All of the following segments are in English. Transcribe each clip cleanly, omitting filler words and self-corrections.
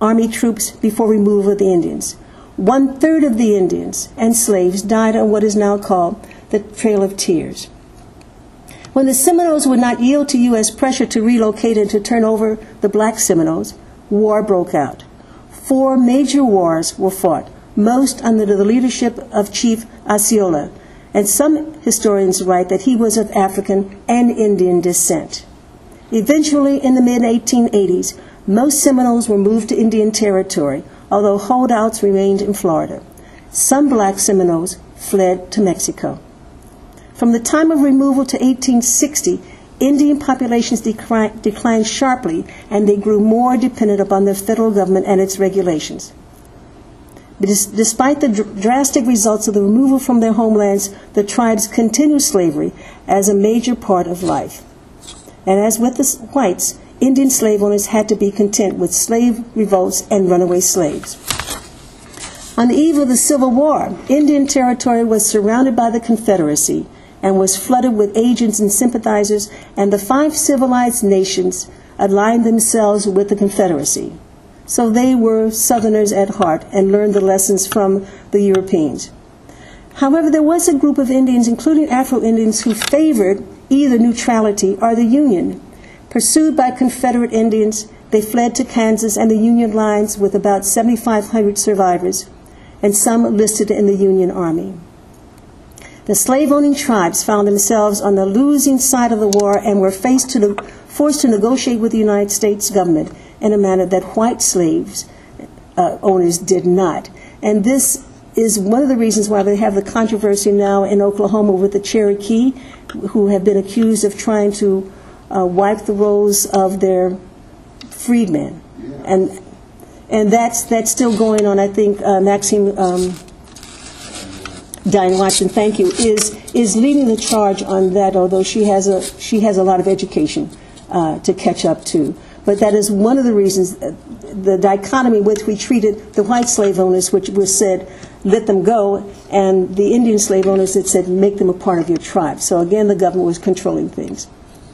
Army troops before removal of the Indians. 1/3 of the Indians and slaves died on what is now called the Trail of Tears. When the Seminoles would not yield to U.S. pressure to relocate and to turn over the black Seminoles, war broke out. 4 major wars were fought, most under the leadership of Chief Osceola, and some historians write that he was of African and Indian descent. Eventually, in the mid-1880s, most Seminoles were moved to Indian Territory, although holdouts remained in Florida. Some black Seminoles fled to Mexico. From the time of removal to 1860, Indian populations declined sharply, and they grew more dependent upon the federal government and its regulations. But despite the drastic results of the removal from their homelands, the tribes continued slavery as a major part of life. And as with the whites, Indian slave owners had to be content with slave revolts and runaway slaves. On the eve of the Civil War, Indian Territory was surrounded by the Confederacy and was flooded with agents and sympathizers, and the 5 civilized nations aligned themselves with the Confederacy. So they were Southerners at heart and learned the lessons from the Europeans. However, there was a group of Indians, including Afro-Indians, who favored either neutrality or the Union. Pursued by Confederate Indians, they fled to Kansas and the Union lines with about 7,500 survivors, and some enlisted in the Union Army. The slave-owning tribes found themselves on the losing side of the war and were forced to negotiate with the United States government in a manner that white slaves owners did not. And this is one of the reasons why they have the controversy now in Oklahoma with the Cherokee, who have been accused of trying to wipe the rolls of their freedmen. And that's still going on. I think Maxine Diane Watson, thank you, is leading the charge on that, although she has a lot of education to catch up to. But that is one of the reasons, the dichotomy which we treated the white slave owners, which was said, let them go, and the Indian slave owners that said, make them a part of your tribe. So again, the government was controlling things.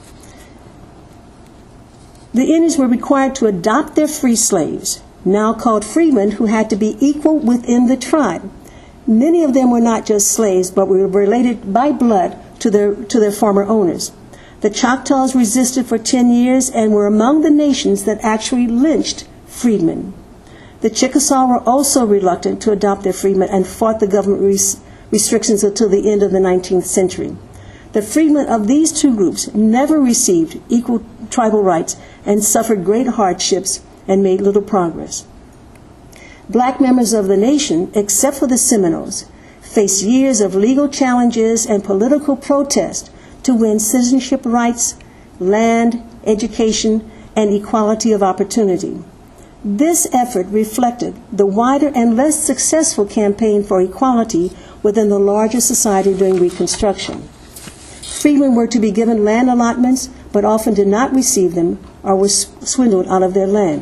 The Indians were required to adopt their free slaves, now called freemen, who had to be equal within the tribe. Many of them were not just slaves, but were related by blood to their former owners. The Choctaws resisted for 10 years and were among the nations that actually lynched freedmen. The Chickasaw were also reluctant to adopt their freedmen and fought the government restrictions until the end of the 19th century. The freedmen of these two groups never received equal tribal rights and suffered great hardships and made little progress. Black members of the nation, except for the Seminoles, faced years of legal challenges and political protest to win citizenship rights, land, education, and equality of opportunity. This effort reflected the wider and less successful campaign for equality within the larger society during Reconstruction. Freedmen were to be given land allotments, but often did not receive them or were swindled out of their land.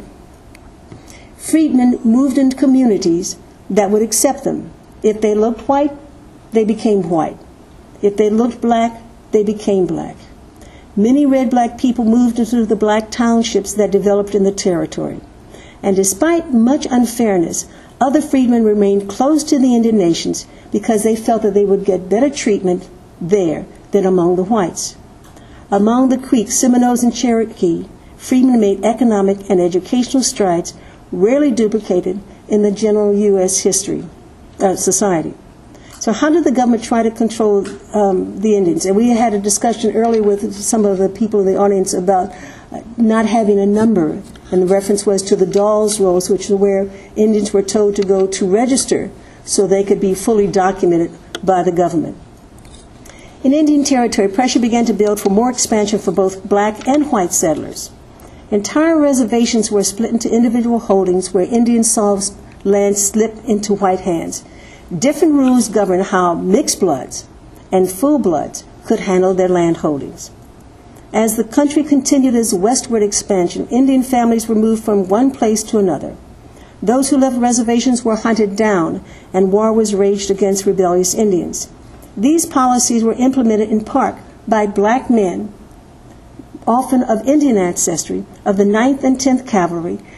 Freedmen moved into communities that would accept them. If they looked white, they became white. If they looked black, they became black. Many red black people moved into the black townships that developed in the territory. And despite much unfairness, other freedmen remained close to the Indian nations because they felt that they would get better treatment there than among the whites. Among the Creek, Seminoles, and Cherokee, freedmen made economic and educational strides rarely duplicated in the general U.S. society. So how did the government try to control the Indians? And we had a discussion earlier with some of the people in the audience about not having a number, and the reference was to the Dawes Rolls, which is where Indians were told to go to register so they could be fully documented by the government. In Indian Territory, pressure began to build for more expansion for both black and white settlers. Entire reservations were split into individual holdings where Indians saw land slip into white hands. Different rules governed how mixed bloods and full bloods could handle their land holdings. As the country continued its westward expansion, Indian families were moved from one place to another. Those who left reservations were hunted down, and war was waged against rebellious Indians. These policies were implemented in part by black men, often of Indian ancestry, of the 9th and 10th Cavalry,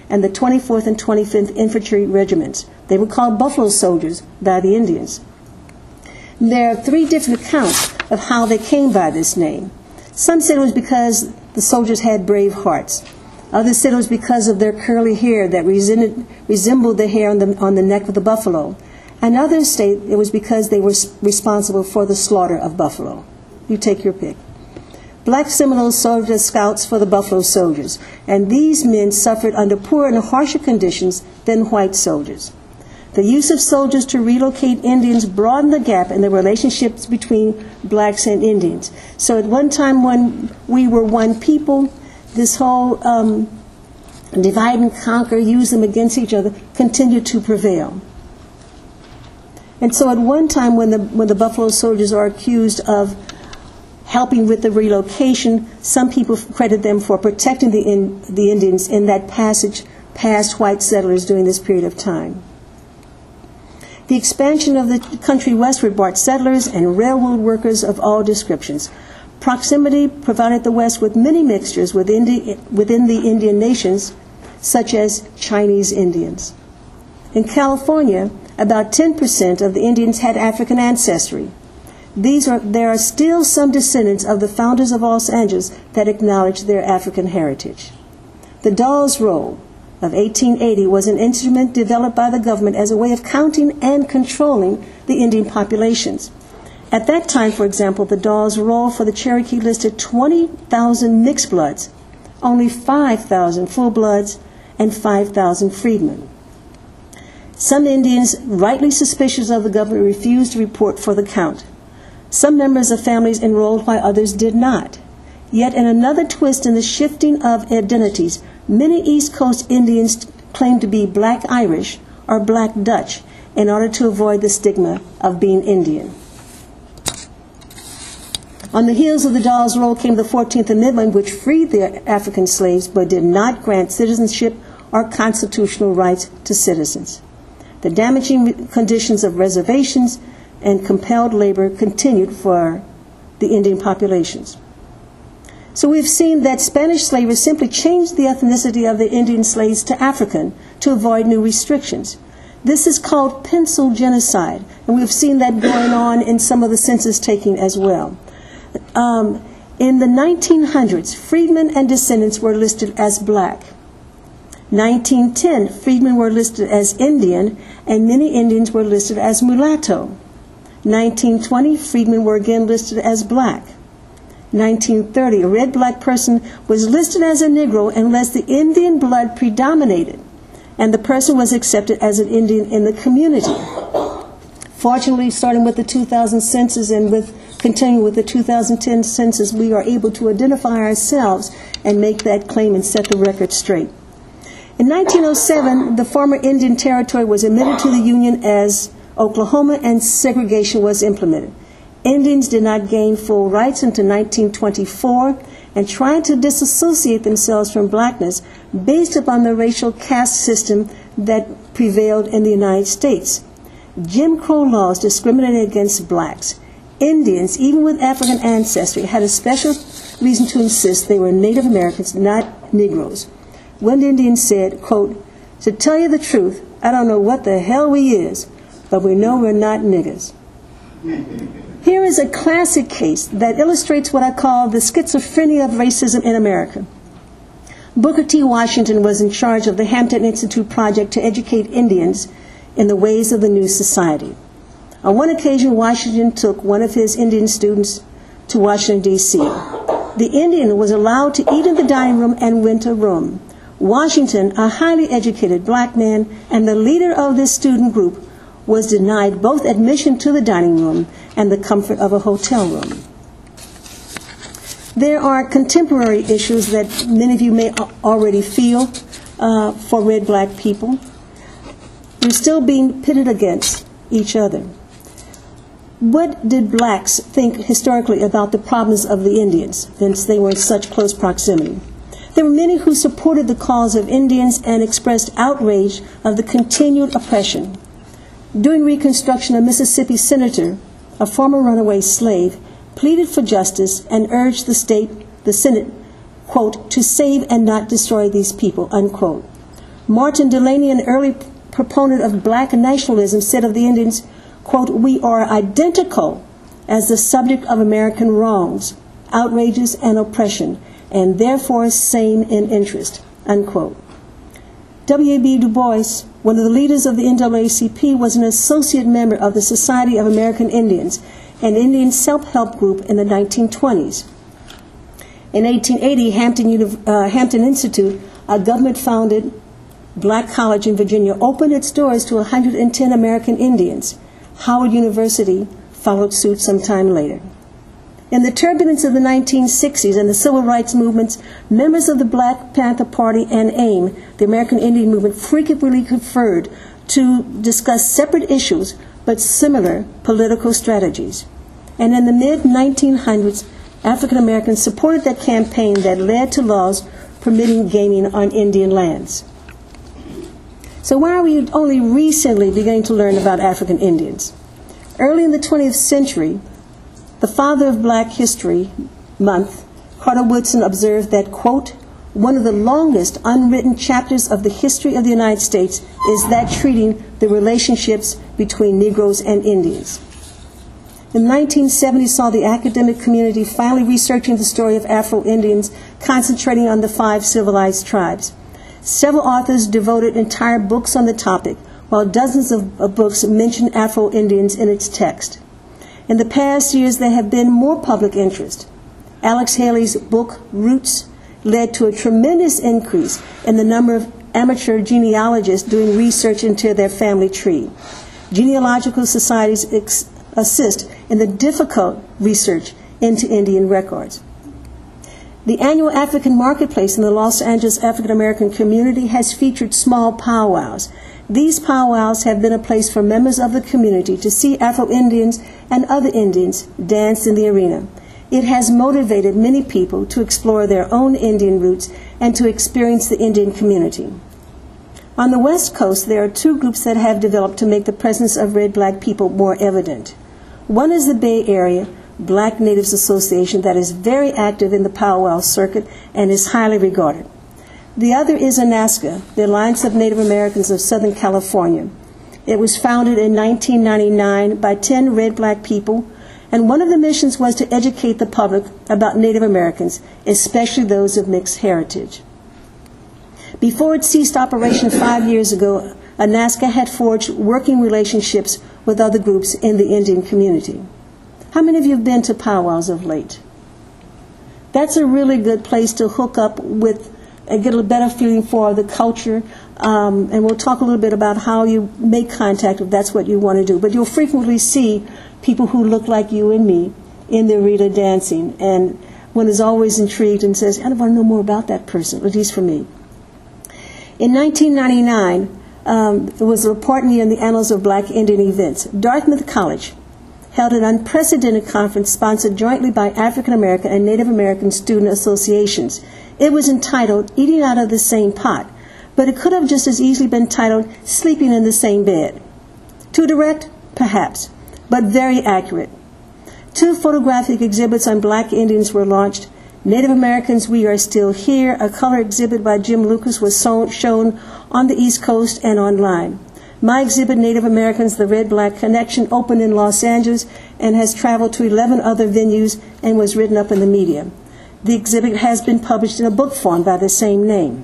and the 24th and 25th Infantry Regiments. They were called Buffalo Soldiers by the Indians. There are three different accounts of how they came by this name. Some said it was because the soldiers had brave hearts. Others said it was because of their curly hair that resembled the hair on the neck of the buffalo. And others state it was because they were responsible for the slaughter of buffalo. You take your pick. Black Seminoles served as scouts for the Buffalo Soldiers, and these men suffered under poorer and harsher conditions than white soldiers. The use of soldiers to relocate Indians broadened the gap in the relationships between blacks and Indians. So at one time when we were one people, this whole divide and conquer, use them against each other, continued to prevail. And so at one time when the Buffalo Soldiers are accused of helping with the relocation, some people credit them for protecting the Indians in that passage past white settlers during this period of time. The expansion of the country westward brought settlers and railroad workers of all descriptions. Proximity provided the West with many mixtures within the Indian nations, such as Chinese Indians. In California, about 10% of the Indians had African ancestry. There are still some descendants of the founders of Los Angeles that acknowledge their African heritage. The Dawes Roll of 1880 was an instrument developed by the government as a way of counting and controlling the Indian populations. At that time, for example, the Dawes Roll for the Cherokee listed 20,000 mixed bloods, only 5,000 full bloods, and 5,000 freedmen. Some Indians, rightly suspicious of the government, refused to report for the count. Some members of families enrolled while others did not. Yet in another twist in the shifting of identities, many East Coast Indians claimed to be Black Irish or Black Dutch in order to avoid the stigma of being Indian. On the heels of the Dawes Roll came the 14th Amendment, which freed the African slaves but did not grant citizenship or constitutional rights to citizens. The damaging conditions of reservations and compelled labor continued for the Indian populations. So we've seen that Spanish slavery simply changed the ethnicity of the Indian slaves to African to avoid new restrictions. This is called pencil genocide, and we've seen that going on in some of the census taking as well. In the 1900s, freedmen and descendants were listed as black. 1910, freedmen were listed as Indian, and many Indians were listed as mulatto. 1920, freedmen were again listed as black. 1930, a red black person was listed as a Negro unless the Indian blood predominated, and the person was accepted as an Indian in the community. Fortunately, starting with the 2000 census and continuing with the 2010 census, we are able to identify ourselves and make that claim and set the record straight. In 1907, the former Indian Territory was admitted to the Union as Oklahoma, and segregation was implemented. Indians did not gain full rights until 1924, and tried to disassociate themselves from blackness based upon the racial caste system that prevailed in the United States. Jim Crow laws discriminated against blacks. Indians, even with African ancestry, had a special reason to insist they were Native Americans, not Negroes. One Indian said, quote, "To tell you the truth, I don't know what the hell we is, but we know we're not niggers." Here is a classic case that illustrates what I call the schizophrenia of racism in America. Booker T. Washington was in charge of the Hampton Institute project to educate Indians in the ways of the new society. On one occasion, Washington took one of his Indian students to Washington, D.C. The Indian was allowed to eat in the dining room and rent a room. Washington, a highly educated black man and the leader of this student group, was denied both admission to the dining room and the comfort of a hotel room. There are contemporary issues that many of you may already feel for red black people. We're still being pitted against each other. What did blacks think historically about the problems of the Indians, since they were in such close proximity? There were many who supported the cause of Indians and expressed outrage of the continued oppression. During Reconstruction, a Mississippi senator, a former runaway slave, pleaded for justice and urged the Senate, quote, "to save and not destroy these people," unquote. Martin Delany, an early proponent of black nationalism, said of the Indians, quote, "We are identical as the subject of American wrongs, outrages, and oppression, and therefore same in interest," unquote. W.E.B. Du Bois, one of the leaders of the NAACP, was an associate member of the Society of American Indians, an Indian self-help group in the 1920s. In 1880, Hampton Institute, a government-founded black college in Virginia, opened its doors to 110 American Indians. Howard University followed suit sometime later. In the turbulence of the 1960s and the civil rights movements, members of the Black Panther Party and AIM, the American Indian Movement, frequently conferred to discuss separate issues but similar political strategies. And in the mid-1900s, African Americans supported that campaign that led to laws permitting gaming on Indian lands. So why are we only recently beginning to learn about African Indians? Early in the 20th century, the father of Black History Month, Carter Woodson, observed that, quote, "One of the longest unwritten chapters of the history of the United States is that treating the relationships between Negroes and Indians." The 1970s saw the academic community finally researching the story of Afro-Indians, concentrating on the 5 civilized tribes. Several authors devoted entire books on the topic, while dozens of books mention Afro-Indians in its text. In the past years, there have been more public interest. Alex Haley's book, Roots, led to a tremendous increase in the number of amateur genealogists doing research into their family tree. Genealogical societies assist in the difficult research into Indian records. The annual African Marketplace in the Los Angeles African American community has featured small powwows. These powwows have been a place for members of the community to see Afro-Indians and other Indians dance in the arena. It has motivated many people to explore their own Indian roots and to experience the Indian community. On the West Coast, there are 2 groups that have developed to make the presence of red-black people more evident. One is the Bay Area Black Natives Association that is very active in the powwow circuit and is highly regarded. The other is ANASCA, the Alliance of Native Americans of Southern California. It was founded in 1999 by 10 red-black people, and one of the missions was to educate the public about Native Americans, especially those of mixed heritage. Before it ceased operation 5 years ago, ANASCA had forged working relationships with other groups in the Indian community. How many of you have been to powwows of late? That's a really good place to hook up with and get a better feeling for the culture. And we'll talk a little bit about how you make contact if that's what you want to do. But you'll frequently see people who look like you and me in the arena dancing. And one is always intrigued and says, I want to know more about that person, at least for me. In 1999, there was a report in the Annals of Black Indian Events. Dartmouth College held an unprecedented conference sponsored jointly by African American and Native American student associations. It was entitled Eating Out of the Same Pot, but it could have just as easily been titled Sleeping in the Same Bed. Too direct? Perhaps, but very accurate. 2 photographic exhibits on Black Indians were launched. Native Americans, We Are Still Here, a color exhibit by Jim Lucas, was shown on the East Coast and online. My exhibit, Native Americans, The Red-Black Connection, opened in Los Angeles and has traveled to 11 other venues and was written up in the media. The exhibit has been published in a book form by the same name.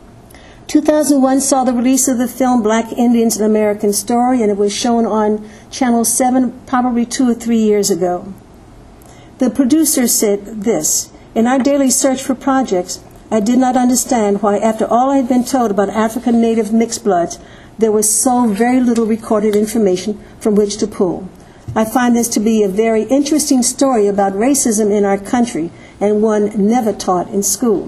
2001 saw the release of the film Black Indians, An American Story, and it was shown on Channel 7 probably 2 or 3 years ago. The producer said this, "In our daily search for projects, I did not understand why, after all I had been told about African native mixed bloods, there was so very little recorded information from which to pull. I find this to be a very interesting story about racism in our country, and one never taught in school."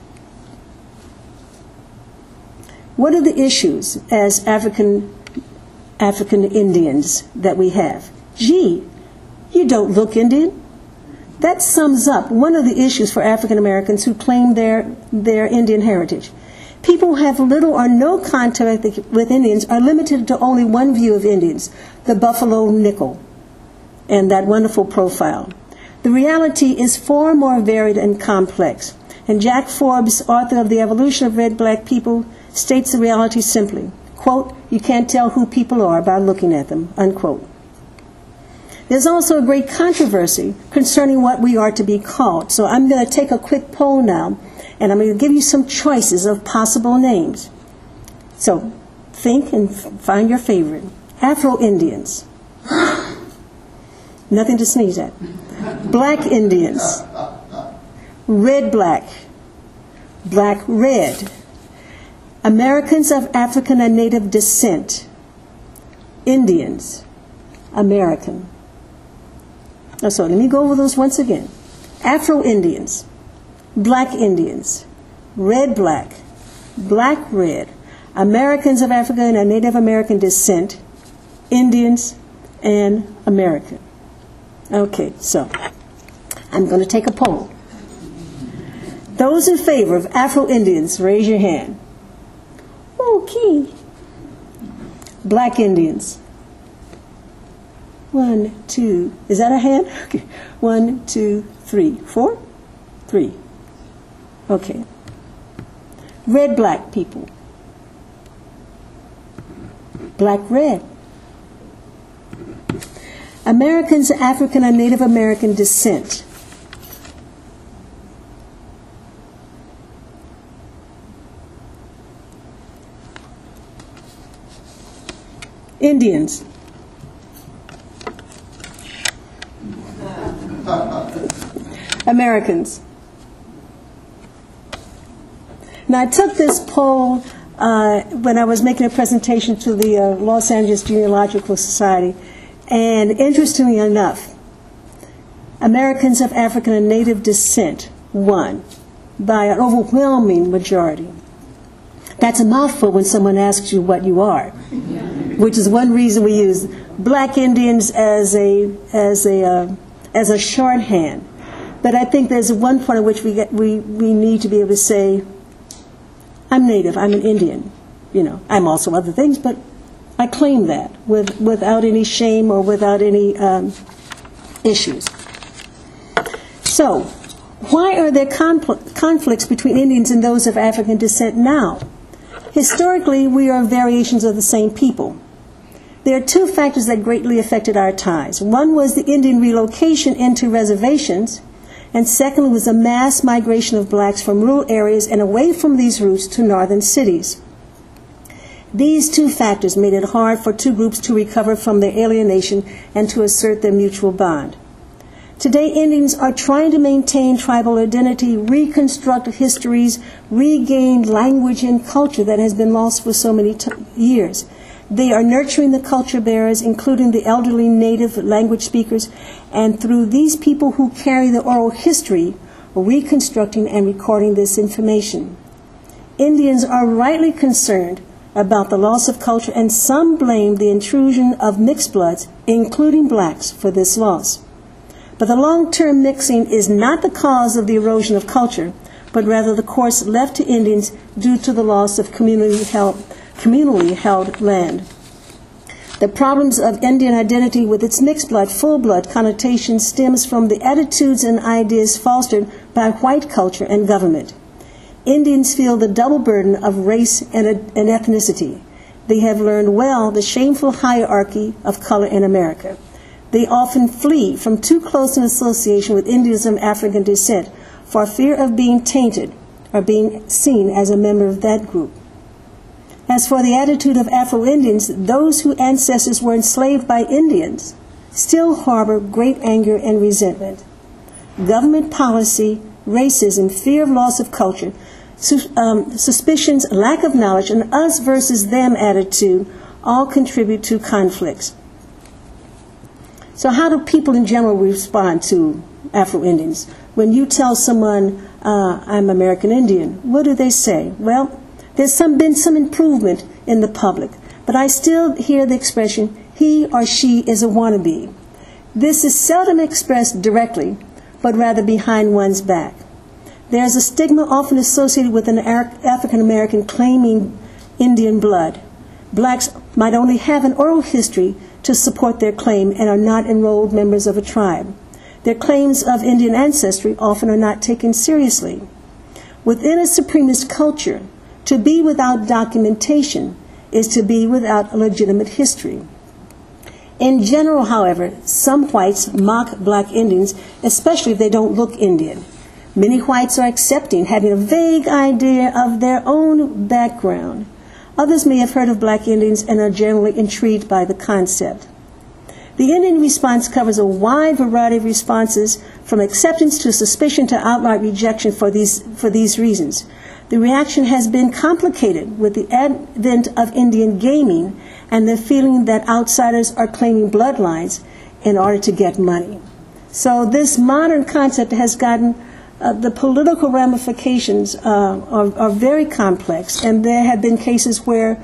What are the issues as African Indians that we have? Gee, you don't look Indian. That sums up one of the issues for African Americans who claim their Indian heritage. People who have little or no contact with Indians are limited to only one view of Indians, the buffalo nickel, and that wonderful profile. The reality is far more varied and complex. And Jack Forbes, author of The Evolution of Red-Black People, states the reality simply. Quote, you can't tell who people are by looking at them, unquote. There's also a great controversy concerning what we are to be called. So I'm going to take a quick poll now, and I'm going to give you some choices of possible names. So think and find your favorite. Afro-Indians. Nothing to sneeze at. Black Indians. Red-black. Black-red. Americans of African and Native descent. Indians. American. So let me go over those once again. Afro-Indians, Black Indians, Red-Black, Black-Red, Americans of African and Native American descent, Indians, and American. Okay, so I'm going to take a poll. Those in favor of Afro-Indians, raise your hand. Okay. Black Indians. 1, 2. Is that a hand? Okay. 1, 2, 3, 4? 3. Okay. Red black people. Black red. Americans of African and Native American descent. Indians. Americans. Now, I took this poll when I was making a presentation to the Los Angeles Genealogical Society, and interestingly enough, Americans of African and Native descent won by an overwhelming majority. That's a mouthful when someone asks you what you are, which is one reason we use Black Indians as a shorthand. But I think there's one point at which we need to be able to say, I'm Native, I'm an Indian. You know, I'm also other things, but I claim that without any shame or without any issues. So, why are there conflicts between Indians and those of African descent now? Historically, we are variations of the same people. There are two factors that greatly affected our ties. One was the Indian relocation into reservations, and secondly was a mass migration of blacks from rural areas and away from these roots to northern cities. These two factors made it hard for two groups to recover from their alienation and to assert their mutual bond. Today, Indians are trying to maintain tribal identity, reconstruct histories, regain language and culture that has been lost for so many years. They are nurturing the culture bearers, including the elderly native language speakers, and through these people who carry the oral history, reconstructing and recording this information. Indians are rightly concerned about the loss of culture, and some blame the intrusion of mixed bloods, including blacks, for this loss. But the long-term mixing is not the cause of the erosion of culture, but rather the course left to Indians due to the loss of communally held land. The problems of Indian identity with its mixed blood, full blood connotation stems from the attitudes and ideas fostered by white culture and government. Indians feel the double burden of race and ethnicity. They have learned well the shameful hierarchy of color in America. They often flee from too close an association with Indians of African descent for fear of being tainted or being seen as a member of that group. As for the attitude of Afro-Indians, those whose ancestors were enslaved by Indians still harbor great anger and resentment. Government policy, racism, fear of loss of culture, suspicions, lack of knowledge, and us versus them attitude all contribute to conflicts. So how do people in general respond to Afro-Indians? When you tell someone, I'm American Indian, what do they say? Well, there's been some improvement in the public, but I still hear the expression, he or she is a wannabe. This is seldom expressed directly, but rather behind one's back. There's a stigma often associated with an African American claiming Indian blood. Blacks might only have an oral history to support their claim and are not enrolled members of a tribe. Their claims of Indian ancestry often are not taken seriously. Within a supremacist culture, To be without documentation is to be without a legitimate history. In general, however, some whites mock black Indians, especially if they don't look Indian. Many whites are accepting, having a vague idea of their own background. Others may have heard of black Indians and are generally intrigued by the concept. The Indian response covers a wide variety of responses, from acceptance to suspicion to outright rejection for these reasons. The reaction has been complicated with the advent of Indian gaming and the feeling that outsiders are claiming bloodlines in order to get money. So this modern concept has gotten, the political ramifications are very complex, and there have been cases where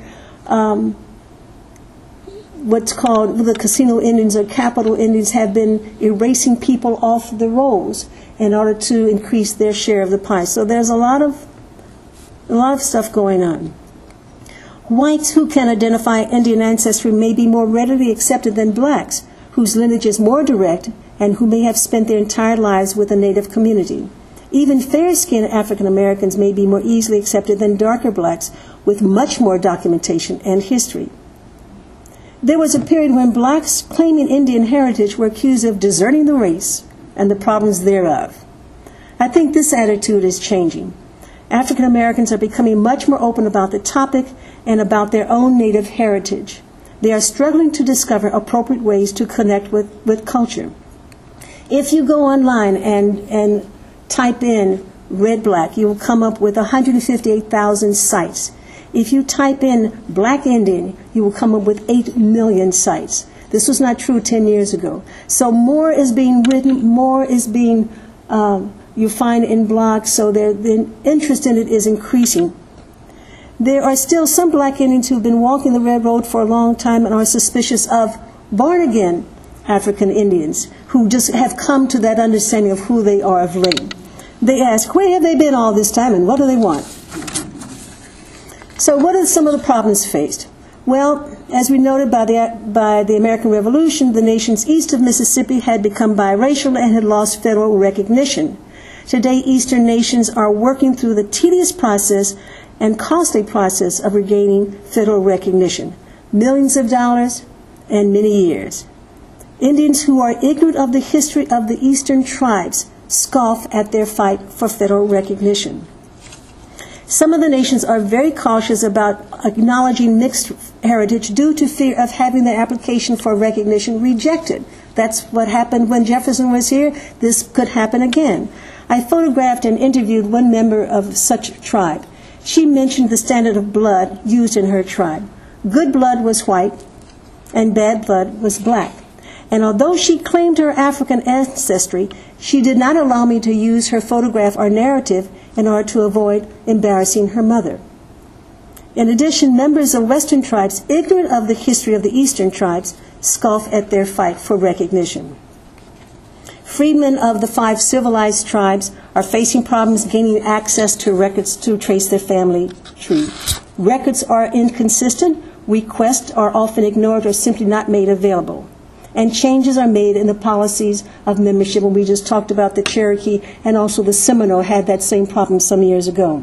what's called the casino Indians or capital Indians have been erasing people off the rolls in order to increase their share of the pie. So there's a lot of stuff going on. Whites who can identify Indian ancestry may be more readily accepted than blacks, whose lineage is more direct and who may have spent their entire lives with a native community. Even fair-skinned African Americans may be more easily accepted than darker blacks with much more documentation and history. There was a period when blacks claiming Indian heritage were accused of deserting the race and the problems thereof. I think this attitude is changing. African Americans are becoming much more open about the topic and about their own native heritage. They are struggling to discover appropriate ways to connect with culture. If you go online and type in red black, you will come up with 158,000 sites. If you type in black Indian, you will come up with 8 million sites. This was not true 10 years ago. So more is being written, more is being you find in blogs, so the interest in it is increasing. There are still some black Indians who have been walking the red road for a long time and are suspicious of born-again African Indians who just have come to that understanding of who they are of late. They ask, where have they been all this time and what do they want? So what are some of the problems faced? Well, as we noted by the American Revolution, the nations east of Mississippi had become biracial and had lost federal recognition. Today, Eastern nations are working through the tedious process and costly process of regaining federal recognition. Millions of dollars and many years. Indians who are ignorant of the history of the Eastern tribes scoff at their fight for federal recognition. Some of the nations are very cautious about acknowledging mixed heritage due to fear of having their application for recognition rejected. That's what happened when Jefferson was here. This could happen again. I photographed and interviewed one member of such a tribe. She mentioned the standard of blood used in her tribe. Good blood was white and bad blood was black. And although she claimed her African ancestry, she did not allow me to use her photograph or narrative in order to avoid embarrassing her mother. In addition, members of Western tribes, ignorant of the history of the Eastern tribes, scoff at their fight for recognition. Freedmen of the 5 civilized tribes are facing problems gaining access to records to trace their family tree. Records are inconsistent, requests are often ignored or simply not made available. And changes are made in the policies of membership. And we just talked about the Cherokee, and also the Seminole had that same problem some years ago.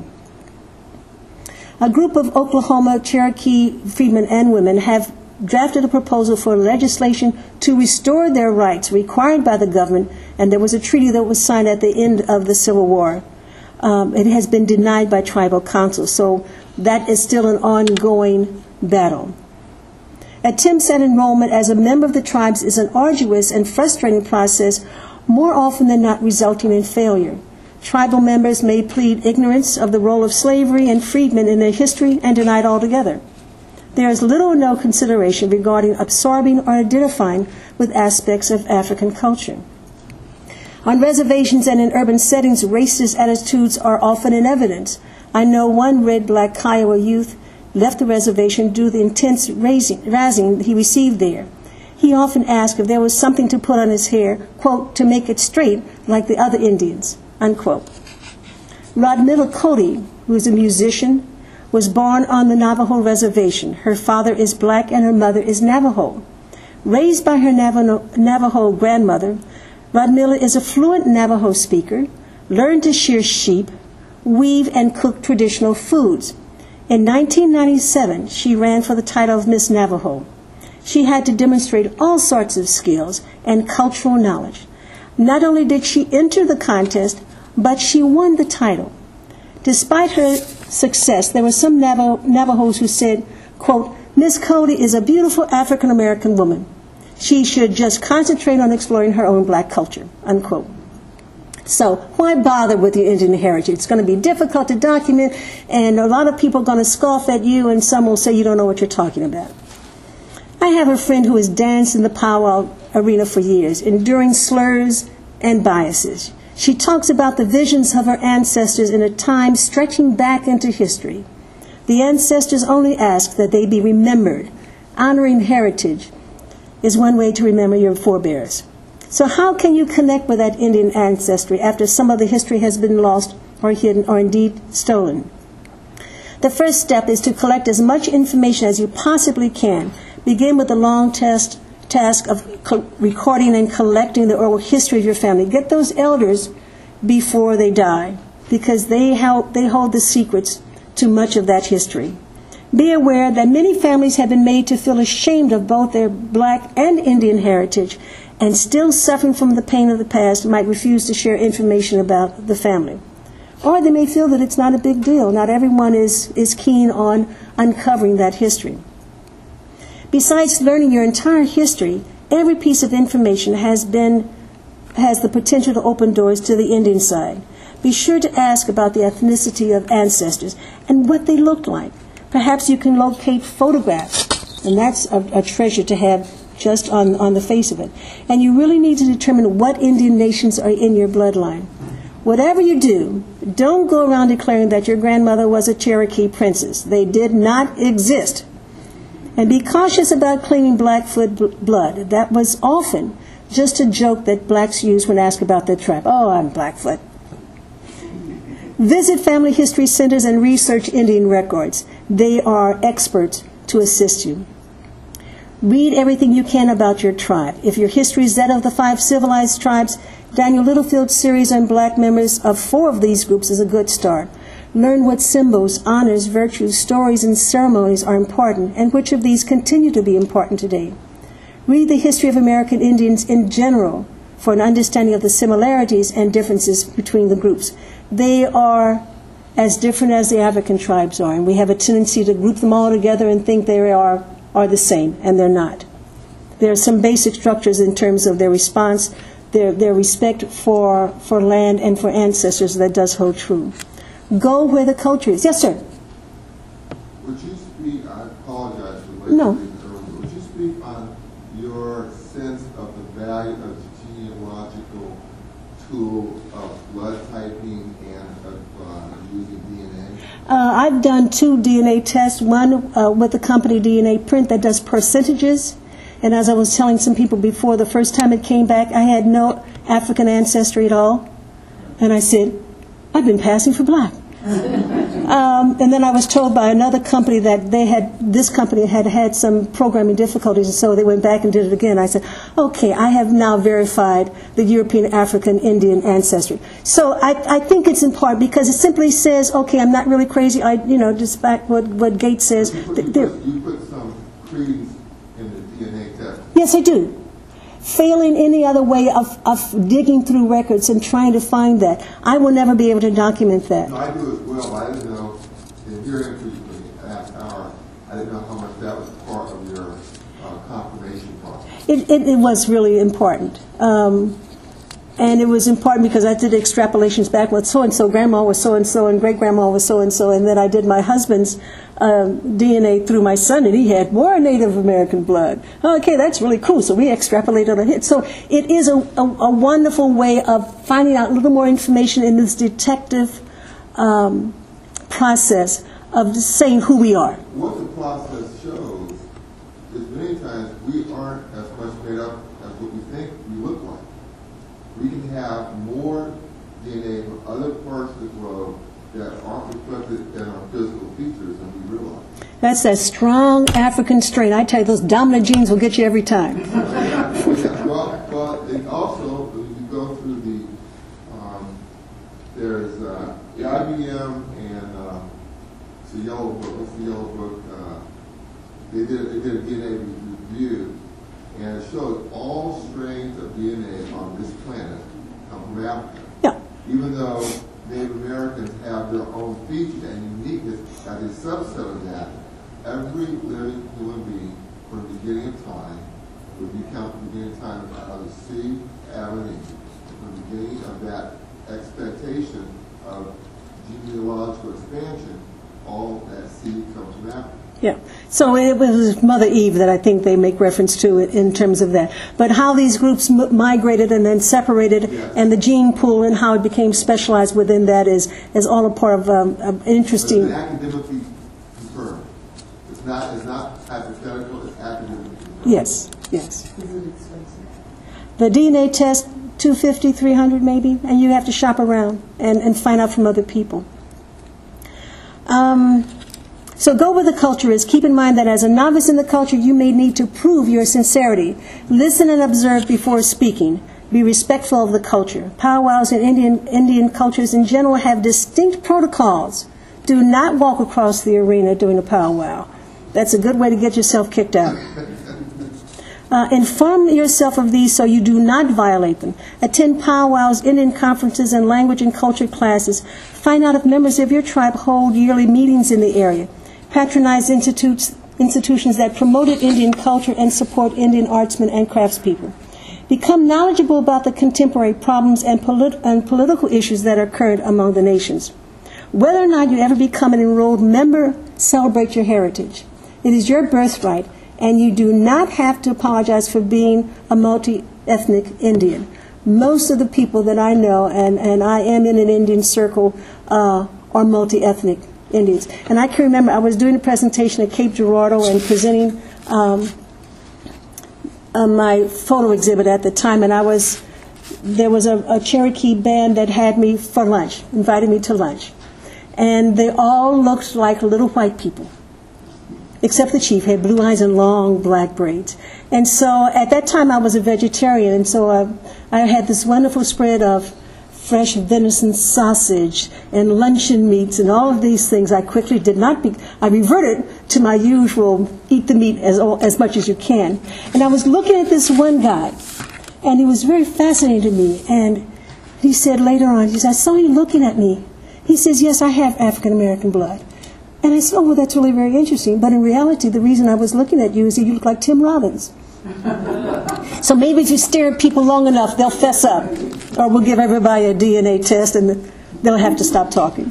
A group of Oklahoma Cherokee freedmen and women have drafted a proposal for legislation to restore their rights required by the government, and there was a treaty that was signed at the end of the Civil War. It has been denied by tribal councils, so that is still an ongoing battle. Attempts at enrollment as a member of the tribes is an arduous and frustrating process, more often than not resulting in failure. Tribal members may plead ignorance of the role of slavery and freedmen in their history and deny it altogether. There is little or no consideration regarding absorbing or identifying with aspects of African culture. On reservations and in urban settings, racist attitudes are often in evidence. I know one red-black Kiowa youth left the reservation due to the intense razzing he received there. He often asked if there was something to put on his hair, quote, to make it straight like the other Indians, unquote. Rodmilla Cody, who is a musician, was born on the Navajo reservation. Her father is black and her mother is Navajo. Raised by her Navajo grandmother, Rodmilla is a fluent Navajo speaker, learned to shear sheep, weave and cook traditional foods. In 1997, she ran for the title of Miss Navajo. She had to demonstrate all sorts of skills and cultural knowledge. Not only did she enter the contest, but she won the title. Despite her success, there were some Navajos who said, quote, "Miss Cody is a beautiful African-American woman. She should just concentrate on exploring her own black culture," unquote. So why bother with your Indian heritage? It's going to be difficult to document, and a lot of people are going to scoff at you, and some will say you don't know what you're talking about. I have a friend who has danced in the powwow arena for years, enduring slurs and biases. She talks about the visions of her ancestors in a time stretching back into history. The ancestors only ask that they be remembered. Honoring heritage is one way to remember your forebears. So how can you connect with that Indian ancestry after some of the history has been lost or hidden or indeed stolen? The first step is to collect as much information as you possibly can. Begin with the long task of recording and collecting the oral history of your family. Get those elders before they die, because they hold the secrets to much of that history. Be aware that many families have been made to feel ashamed of both their black and Indian heritage, and still suffering from the pain of the past might refuse to share information about the family. Or they may feel that it's not a big deal. Not everyone is keen on uncovering that history. Besides learning your entire history, every piece of information has the potential to open doors to the Indian side. Be sure to ask about the ethnicity of ancestors and what they looked like. Perhaps you can locate photographs, and that's a treasure to have just on the face of it. And you really need to determine what Indian nations are in your bloodline. Whatever you do, don't go around declaring that your grandmother was a Cherokee princess. They did not exist. And be cautious about claiming Blackfoot blood. That was often just a joke that blacks use when asked about their tribe. Oh, I'm Blackfoot. Visit family history centers and research Indian records. They are experts to assist you. Read everything you can about your tribe. If your history is that of the 5 civilized tribes, Daniel Littlefield's series on black members of 4 of these groups is a good start. Learn what symbols, honors, virtues, stories, and ceremonies are important, and which of these continue to be important today. Read the history of American Indians in general for an understanding of the similarities and differences between the groups. They are as different as the African tribes are, and we have a tendency to group them all together and think they are the same, and they're not. There are some basic structures in terms of their response, their respect for land and for ancestors that does hold true. Go where the culture is. Yes, sir. Would you speak, I apologize for late. No. Would you speak on your sense of the value of the genealogical tool of blood typing and of using DNA? I've done 2 DNA tests, one with the company DNA Print that does percentages. And as I was telling some people before, the first time it came back, I had no African ancestry at all. And I said, I've been passing for black. And then I was told by another company that this company had some programming difficulties, and so they went back and did it again. I said, okay, I have now verified the European, African, Indian ancestry. So I think it's important because it simply says, okay, I'm not really crazy. Despite what Gates says. You put some credence in the DNA test. Yes, I do. Failing any other way of digging through records and trying to find that, I will never be able to document that. No, I do as well. I didn't know, in hearing to the last hour, I didn't know how much that was part of your confirmation process. It was really important. And it was important because I did extrapolations back with so-and-so, grandma was so-and-so, and great-grandma was so-and-so, and then I did my husband's DNA through my son, and he had more Native American blood. Okay, that's really cool, so we extrapolated on it. So it is a wonderful way of finding out a little more information in this detective process of saying who we are. What the process shows is many times we aren't as much made up as what we think we look like. We can have more DNA from other parts of the globe that aren't reflected in our physical features than we realize. That's that strong African strain. I tell you, those dominant genes will get you every time. Well, it also, when you go through there's the IBM and it's a yellow book. they did a DNA review, and it showed all strains of DNA on this planet come from Africa. Yeah. Even though Native Americans have their own features and uniqueness as a subset of that, every living human being from the beginning of time would be counted from the beginning of time out of C, Adam, and Eve. From the beginning of that expectation of genealogical expansion, all that seed comes from Africa. Yeah. So it was Mother Eve that I think they make reference to it in terms of that. But how these groups migrated and then separated, yes, and the gene pool and how it became specialized within that is all a part of an interesting. But it's academically confirmed. It's not hypothetical. It's academically confirmed. Yes. Yes. The DNA test, $250, $300 maybe, and you have to shop around and find out from other people. So go where the culture is. Keep in mind that as a novice in the culture, you may need to prove your sincerity. Listen and observe before speaking. Be respectful of the culture. Powwows in Indian cultures in general have distinct protocols. Do not walk across the arena during a powwow. That's a good way to get yourself kicked out. Inform yourself of these so you do not violate them. Attend powwows, Indian conferences, and language and culture classes. Find out if members of your tribe hold yearly meetings in the area. Patronize institutions that promoted Indian culture and support Indian artsmen and craftspeople. Become knowledgeable about the contemporary problems and political issues that occurred among the nations. Whether or not you ever become an enrolled member, celebrate your heritage. It is your birthright, and you do not have to apologize for being a multi-ethnic Indian. Most of the people that I know, and I am in an Indian circle, are multi-ethnic Indians. And I can remember I was doing a presentation at Cape Girardeau and presenting my photo exhibit at the time, and there was a Cherokee band that had me for lunch, invited me to lunch. And they all looked like little white people, except the chief had blue eyes and long black braids. And so at that time I was a vegetarian, and so I had this wonderful spread of fresh venison sausage and luncheon meats and all of these things. I quickly I reverted to my usual eat the meat as much as you can. And I was looking at this one guy, and he was very fascinating to me. And he said later on, he said, "I saw you looking at me." He says, "Yes, I have African-American blood." And I said, "Oh, well, that's really very interesting. But in reality, the reason I was looking at you is that you look like Tim Robbins." So maybe if you stare at people long enough, they'll fess up. Or we'll give everybody a DNA test and they'll have to stop talking.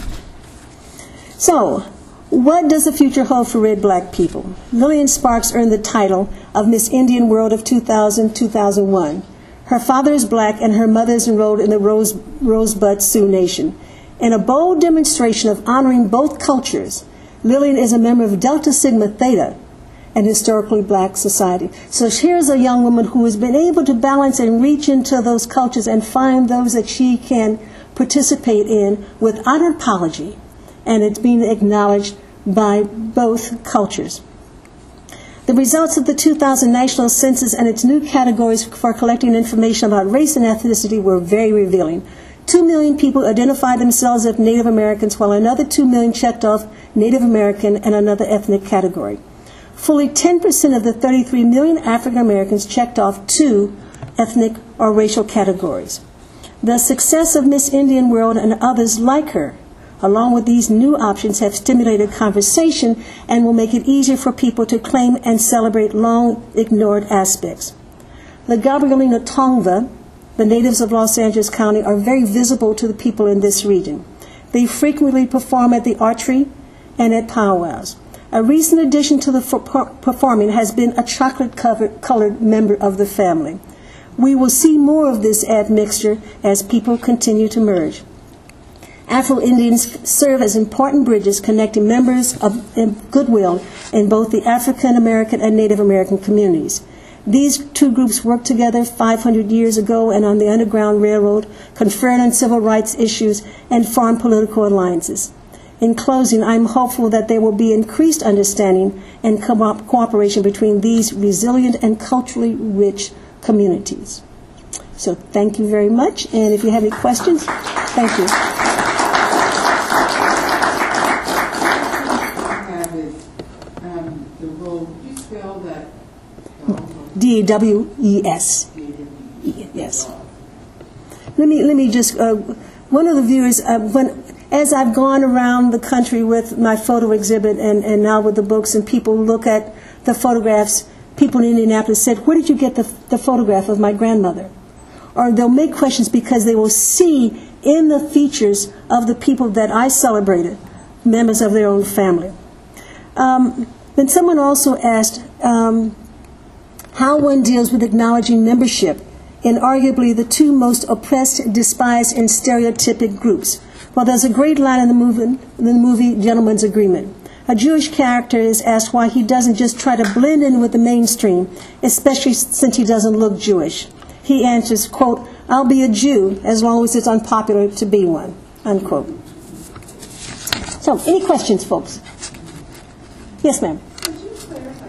So, what does the future hold for red black people? Lillian Sparks earned the title of Miss Indian World of 2000-2001. Her father is black and her mother is enrolled in the Rosebud Sioux Nation. In a bold demonstration of honoring both cultures, Lillian is a member of Delta Sigma Theta, an historically black society. So here's a young woman who has been able to balance and reach into those cultures and find those that she can participate in without an apology, and it's being acknowledged by both cultures. The results of the 2000 National Census and its new categories for collecting information about race and ethnicity were very revealing. 2 million people identified themselves as Native Americans, while another 2 million checked off Native American and another ethnic category. Fully 10% of the 33 million African Americans checked off 2 ethnic or racial categories. The success of Miss Indian World and others like her, along with these new options, have stimulated conversation and will make it easier for people to claim and celebrate long-ignored aspects. The Gabrielina Tongva, the natives of Los Angeles County, are very visible to the people in this region. They frequently perform at the archery and at powwows. A recent addition to the performing has been a chocolate-colored member of the family. We will see more of this admixture as people continue to merge. Afro-Indians serve as important bridges connecting members of goodwill in both the African American and Native American communities. These two groups worked together 500 years ago and on the Underground Railroad, conferred on civil rights issues, and formed political alliances. In closing, I'm hopeful that there will be increased understanding and cooperation between these resilient and culturally rich communities. So thank you very much, and if you have any questions, thank you. The role, you DAWES. Yes. Let me just, one of the viewers, as I've gone around the country with my photo exhibit and now with the books, and people look at the photographs, people in Indianapolis said, where did you get the photograph of my grandmother? Or they'll make questions because they will see in the features of the people that I celebrated, members of their own family. Then someone also asked how one deals with acknowledging membership in arguably the two most oppressed, despised, and stereotypic groups. Well, there's a great line in the movie Gentleman's Agreement. A Jewish character is asked why he doesn't just try to blend in with the mainstream, especially since he doesn't look Jewish. He answers, quote, "I'll be a Jew as long as it's unpopular to be one," unquote. So, any questions, folks? Yes, ma'am. Could you clarify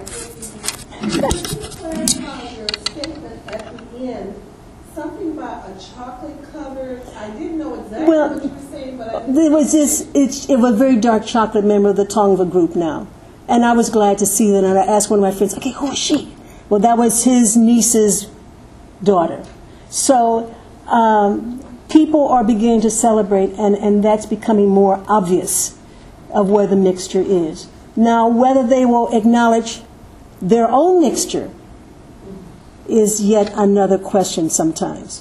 your statement at the end? Something about a chocolate covered. I didn't know exactly what you were saying, but I didn't. It was it was a very dark chocolate member of the Tongva group now. And I was glad to see that. And I asked one of my friends, okay, who is she? Well, that was his niece's daughter. So people are beginning to celebrate, and that's becoming more obvious of where the mixture is. Now, whether they will acknowledge their own mixture is yet another question sometimes.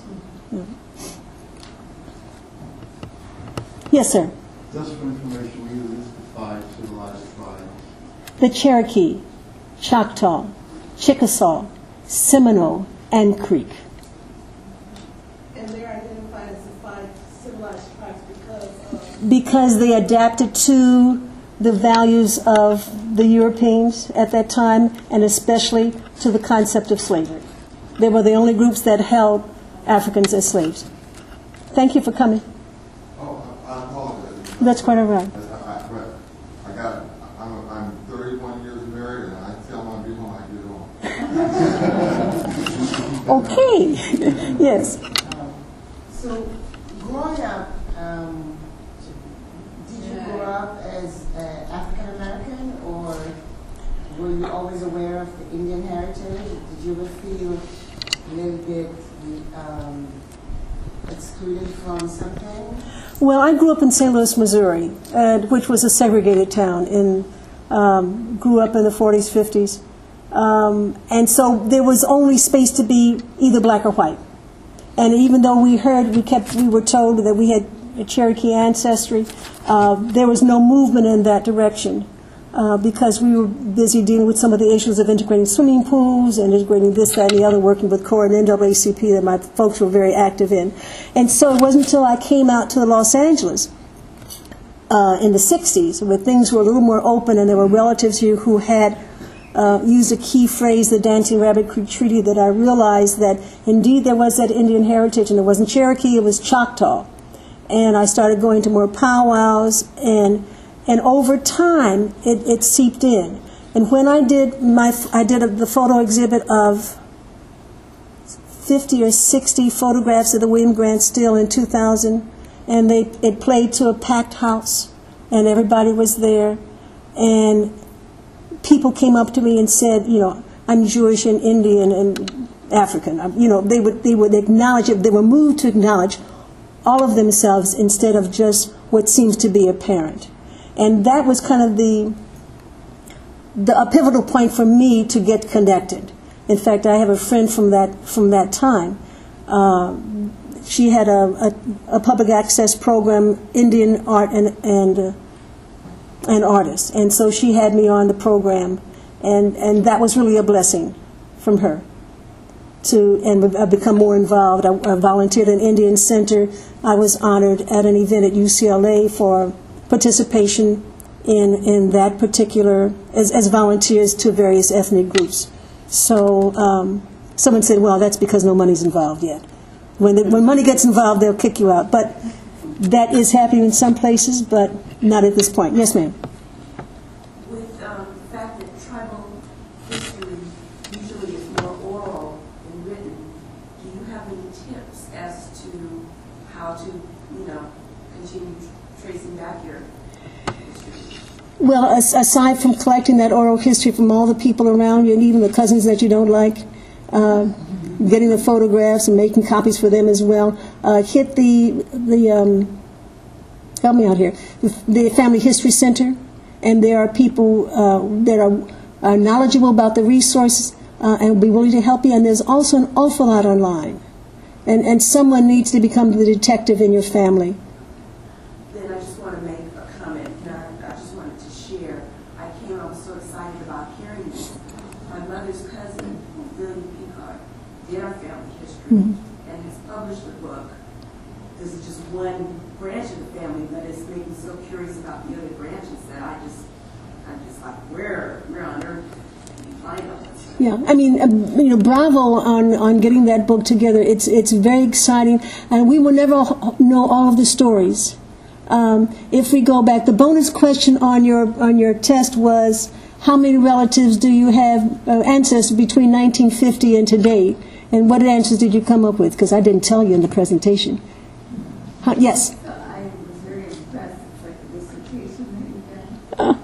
Yes, sir. Just for information, we use the 5 civilized tribes. The Cherokee, Choctaw, Chickasaw, Seminole, and Creek. And they're identified as the 5 civilized tribes because they adapted to the values of the Europeans at that time, and especially to the concept of slavery. They were the only groups that held Africans as slaves. Thank you for coming. Oh, I apologize. That's quite all right. I'm 31 years married, and I tell my people I get on. Okay. Yes. So, growing up, did you grow up as African American, or were you always aware of the Indian heritage? Did you ever feel a little bit excluded from something? Well, I grew up in St. Louis, Missouri, which was a segregated town. Grew up in the 40s, 50s. And so there was only space to be either black or white. And even though we were told that we had a Cherokee ancestry, there was no movement in that direction because we were busy dealing with some of the issues of integrating swimming pools and integrating this, that, and the other, working with CORE and NAACP that my folks were very active in. And so it wasn't until I came out to Los Angeles in the 60s, where things were a little more open and there were relatives here who had used a key phrase, the Dancing Rabbit Creek Treaty, that I realized that indeed there was that Indian heritage, and it wasn't Cherokee, it was Choctaw. And I started going to more powwows, and over time it seeped in. And when I did the photo exhibit of 50 or 60 photographs of the William Grant Still in 2000, and it played to a packed house, and everybody was there, and people came up to me and said, I'm Jewish and Indian and African. They would acknowledge it. They were moved to acknowledge all of themselves instead of just what seems to be apparent. And that was kind of a pivotal point for me to get connected. In fact, I have a friend from that time. She had a public access program, Indian art and artists, and so she had me on the program, and that was really a blessing from her. And I've become more involved. I volunteered at Indian Center. I was honored at an event at UCLA for participation in that particular, as volunteers to various ethnic groups. So someone said, well, that's because no money's involved yet. When money gets involved, they'll kick you out. But that is happening in some places, but not at this point. Yes, ma'am. With the fact that tribal history usually is more oral than written, do you have any tips as to how to, continue tracing back your history? Well, aside from collecting that oral history from all the people around you and even the cousins that you don't like, getting the photographs and making copies for them as well, hit the help me out here, the Family History Center, and there are people that are knowledgeable about the resources and will be willing to help you. And there's also an awful lot online, and someone needs to become the detective in your family. Then I just want to make a comment. I just wanted to share. I was so excited about hearing this. My mother's cousin, Lillian Picard, did our family history and has published a book. This is just one branch of the family, but it's made me so curious about the other branches that I'm just like, where on earth do you find all this? Yeah, I mean, bravo on getting that book together. It's very exciting, and we will never know all of the stories. If we go back, the bonus question on your test was, how many relatives do you have, ancestors between 1950 and today? And what answers did you come up with? Because I didn't tell you in the presentation. Yes? I was very impressed. It's like a dissertation that you've done.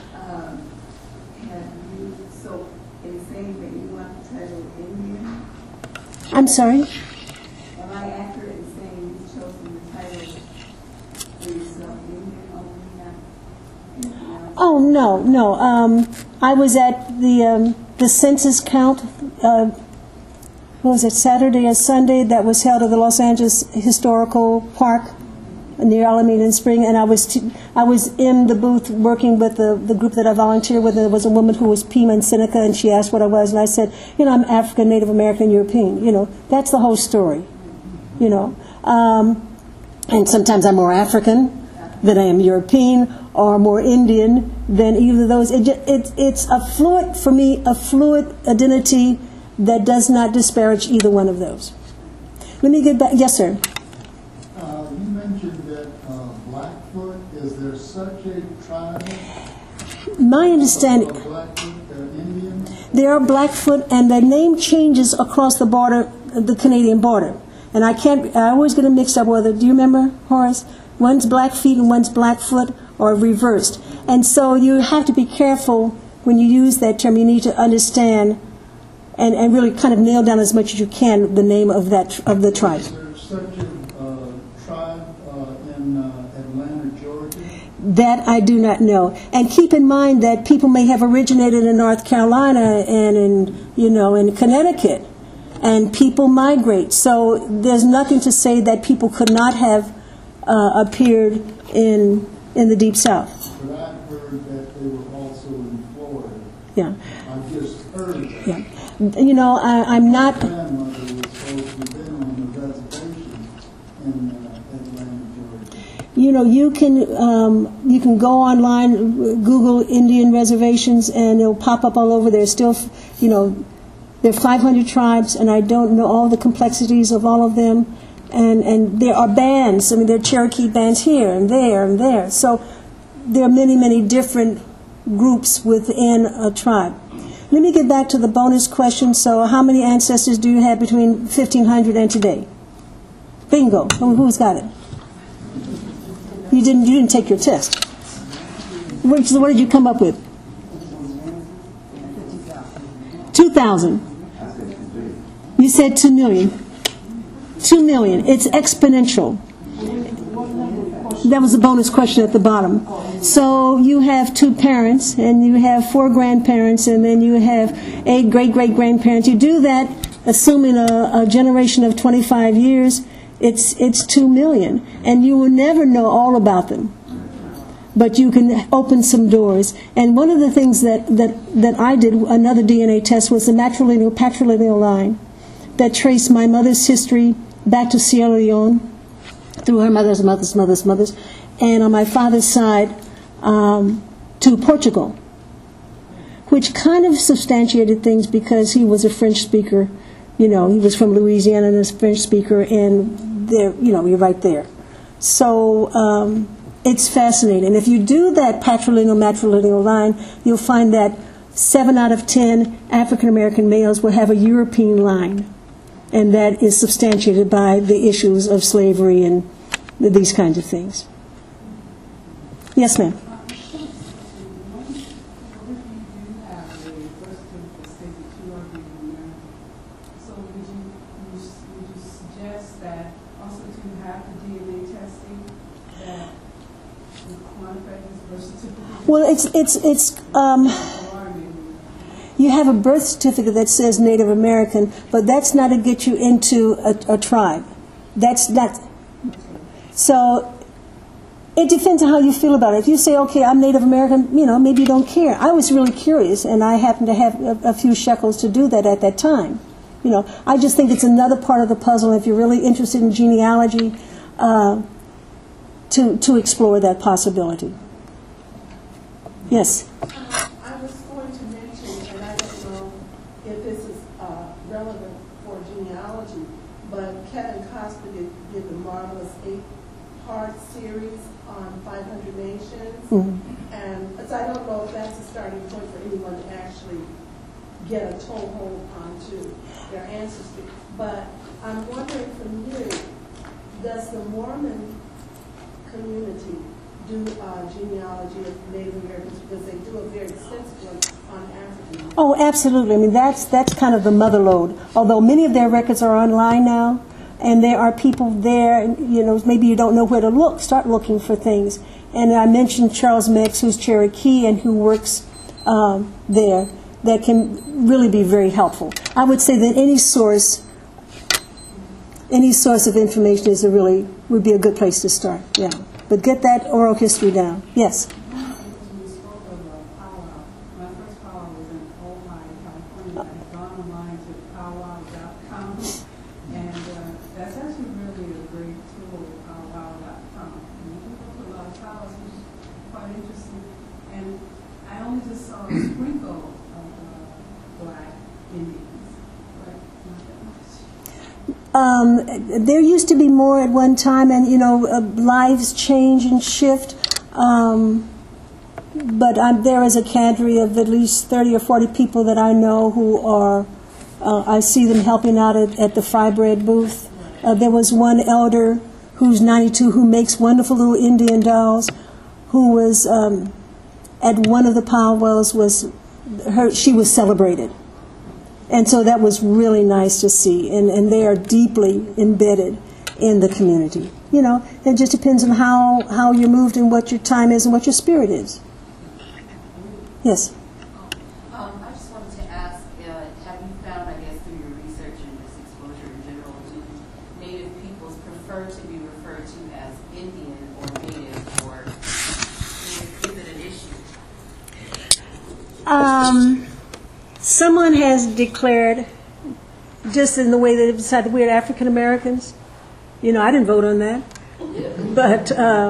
Have you, so in saying that you want the title Indian? I'm sorry? Am I accurate in saying you've chosen the title for yourself Indian only, not anything else? Oh, no. I was at the census count, what was it, Saturday or Sunday, that was held at the Los Angeles Historical Park near Alameda and Spring, and I was in the booth working with the group that I volunteered with. There was a woman who was Pima and Seneca, and she asked what I was, and I said, I'm African, Native American, European. That's the whole story. And sometimes I'm more African than I am European, or more Indian than either of those. It's a fluid, for me, a fluid identity that does not disparage either one of those. Let me get back. Yes, sir. You mentioned that Blackfoot, is there such a tribe? My understanding, Blackfoot, Indians? there are Blackfoot, and the name changes across the border, the Canadian border. And I always get it mixed up whether, do you remember, Horace? One's Blackfeet and one's Blackfoot, or reversed. And so you have to be careful when you use that term. You need to understand and really kind of nail down as much as you can the name of the tribe. Is there such a tribe in Atlanta, Georgia? That I do not know. And keep in mind that people may have originated in North Carolina and in Connecticut, and people migrate. So there's nothing to say that people could not have appeared in the Deep South. But I've heard that they were also in Florida. Yeah. I just heard that. Yeah. I'm not. My grandmother was supposed to have been on the reservation in Atlanta, Georgia. You can go online, Google Indian reservations, and it'll pop up all over. There's still, there are 500 tribes, and I don't know all the complexities of all of them. And there are bands. I mean, there are Cherokee bands here and there and there. So there are many, many different groups within a tribe. Let me get back to the bonus question. So how many ancestors do you have between 1500 and today? Bingo. Who's got it? You didn't take your test. What did you come up with? 2,000. You said 2 million. 2 million. It's exponential. That was a bonus question at the bottom. So you have 2 parents, and you have 4 grandparents, and then you have 8 great-great-grandparents. You do that, assuming a generation of 25 years, it's 2 million. And you will never know all about them. But you can open some doors. And one of the things that I did, another DNA test, was the patrilineal line that traced my mother's history back to Sierra Leone, through her mother's mother's mother's mother's, and on my father's side to Portugal, which kind of substantiated things because he was a French speaker. He was from Louisiana and a French speaker, and there, you're right there. So it's fascinating. If you do that matrilineal line, you'll find that 7 out of 10 African American males will have a European line. And that is substantiated by the issues of slavery and these kinds of things. Yes, ma'am. Well, you have a birth certificate that says Native American, but that's not to get you into a tribe. That's not. So it depends on how you feel about it. If you say, okay, I'm Native American, maybe you don't care. I was really curious, and I happened to have a few shekels to do that at that time. I just think it's another part of the puzzle. If you're really interested in genealogy, to explore that possibility. Yes. I was going to mention, and I don't know if this is relevant for genealogy, but Kevin Costa did the marvelous 8-part series on 500 nations, and so I don't know if that's a starting point for anyone to actually get a toehold onto their ancestry. But I'm wondering from you, does the Mormon community do genealogy of Native Americans, because they do a very extensive one on African? Oh, absolutely. I mean, that's kind of the mother lode. Although many of their records are online now, and there are people there, maybe you don't know where to look. Start looking for things. And I mentioned Charles Mex, who's Cherokee and who works there, that can really be very helpful. I would say that any source of information would be a good place to start. Yeah. But get that oral history down. Yes? You spoke of powwow. My first powwow was in Ojai, California. I've gone online to powwow.com, and that's actually really a great tool, powwow.com. And you can go to a lot of powwows, which is quite interesting. And I only just saw a sprinkle of Black Indians, but not that much. There used to be more at one time, and lives change and shift. But there is a cadre of at least 30 or 40 people that I know who are. I see them helping out at the Fry Bread booth. There was one elder who's 92 who makes wonderful little Indian dolls, who was at one of the powwows. She was celebrated. And so that was really nice to see, and they are deeply embedded in the community. It just depends on how you're moved and what your time is and what your spirit is. Yes? I just wanted to ask, have you found, I guess, through your research and this exposure in general, do Native peoples prefer to be referred to as Indian or Native, or is it an issue? Someone has declared, just in the way that they decided we're African Americans. I didn't vote on that. But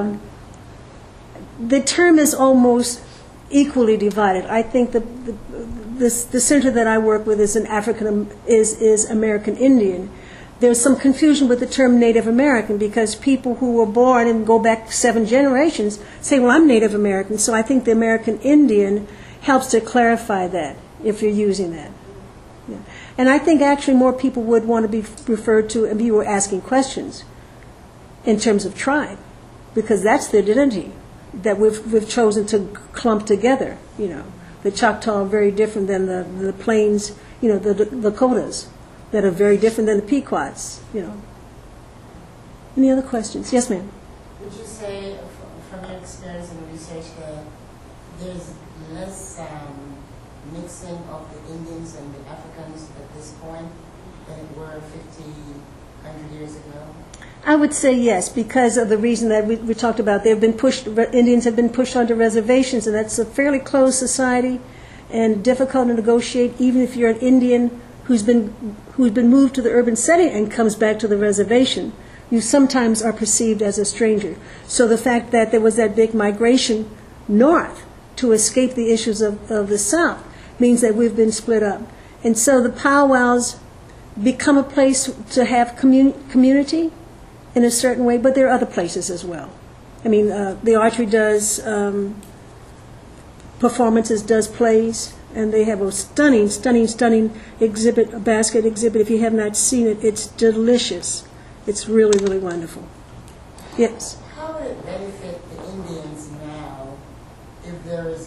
the term is almost equally divided. I think the center that I work with is is American Indian. There's some confusion with the term Native American, because people who were born and go back 7 generations say, well, I'm Native American. So I think the American Indian helps to clarify that, if you're using that. Yeah. And I think actually more people would want to be referred to, and you were asking questions, in terms of tribe, because that's the identity that we've chosen to clump together. The Choctaw are very different than the Plains, the Dakotas, that are very different than the Pequots. Any other questions? Yes, ma'am. Would you say, from your experience in research, that there's less mixing of the Indians and the Africans at this point than it were 50, 100 years ago? I would say yes, because of the reason that we talked about. Indians have been pushed onto reservations, and that's a fairly closed society and difficult to negotiate, even if you're an Indian who's been moved to the urban setting and comes back to the reservation. You sometimes are perceived as a stranger. So the fact that there was that big migration north to escape the issues of the South means that we've been split up. And so the powwows become a place to have community in a certain way, but there are other places as well. I mean, the archery does performances, does plays, and they have a stunning exhibit, a basket exhibit. If you have not seen it, it's delicious. It's really, really wonderful. Yes? How would it benefit the Indians now if there is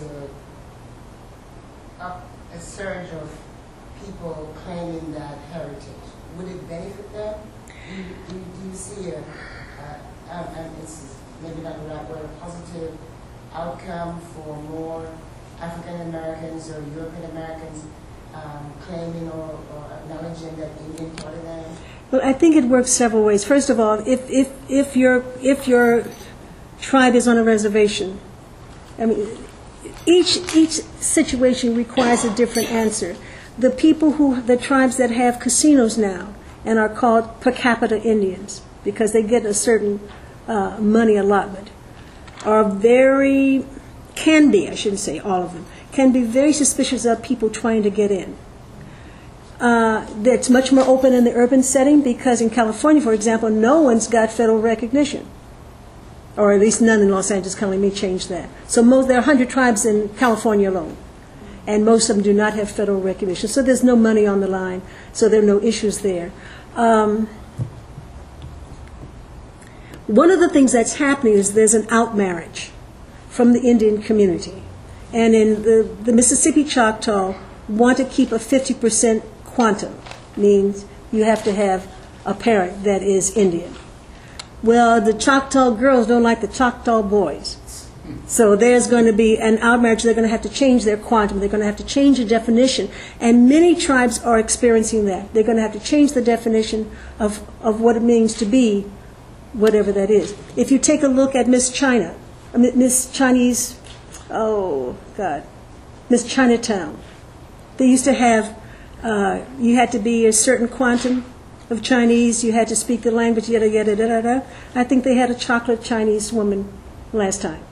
a surge of people claiming that heritage? Would it benefit them? Do you see it's maybe not the right word, a positive outcome for more African Americans or European Americans claiming or acknowledging that Indian part of them? Well, I think it works several ways. First of all, if your tribe is on a reservation, I mean, each situation requires a different answer. The tribes that have casinos now and are called per capita Indians because they get a certain money allotment, can be, I shouldn't say all of them, can be very suspicious of people trying to get in. That's much more open in the urban setting because in California, for example, no one's got federal recognition. Or at least none in Los Angeles County. Let me change that. So there are 100 tribes in California alone, and most of them do not have federal recognition. So there's no money on the line, so there are no issues there. One of the things that's happening is there's an outmarriage from the Indian community. And in the Mississippi Choctaw want to keep a 50% quantum, means you have to have a parent that is Indian. Well, the Choctaw girls don't like the Choctaw boys. So there's going to be an outmarriage. They're going to have to change their quantum. They're going to have to change the definition. And many tribes are experiencing that. They're going to have to change the definition of what it means to be whatever that is. If you take a look at Miss Chinatown, they used to have, you had to be a certain quantum of Chinese, you had to speak the language, yada, yada, da, da, da. I think they had a chocolate Chinese woman last time.